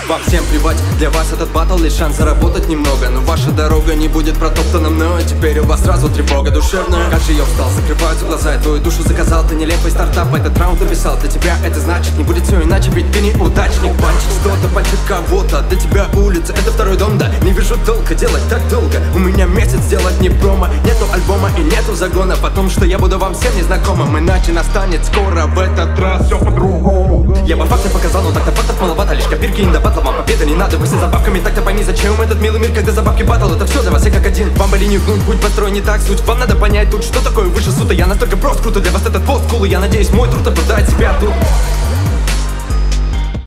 Вам всем плевать, для вас этот батл лишь шанс заработать немного. Но ваша дорога не будет протоптана мною. Теперь у вас сразу тревога душевная. Как же я устал, закрываются глаза, и твою душу заказал. Ты нелепый стартап, этот раунд написал. Для тебя это значит, не будет все иначе, ведь ты неудачник. Панчить что-то, панчить кого-то. Для тебя улица, это второй дом, да. Не вижу толка делать так долго. У меня месяц сделать не промо. Нету альбома и нету загона. Потом, что я буду вам всем незнакомым. Иначе настанет скоро, в этот раз все по-другому. Я бы факты показал, но так-то фактов маловато. Лишь копирки не до батла, вам победа не надо. Вы все забавками, так-то пойми, зачем этот милый мир, когда забавки батл. Это все для вас, я как один. Вам бы линию гнуть, путь построен не так. Суть вам надо понять тут, что такое выше суда. Я настолько прост, круто для вас этот пост, кул. И я надеюсь, мой труд оправдает себя тут.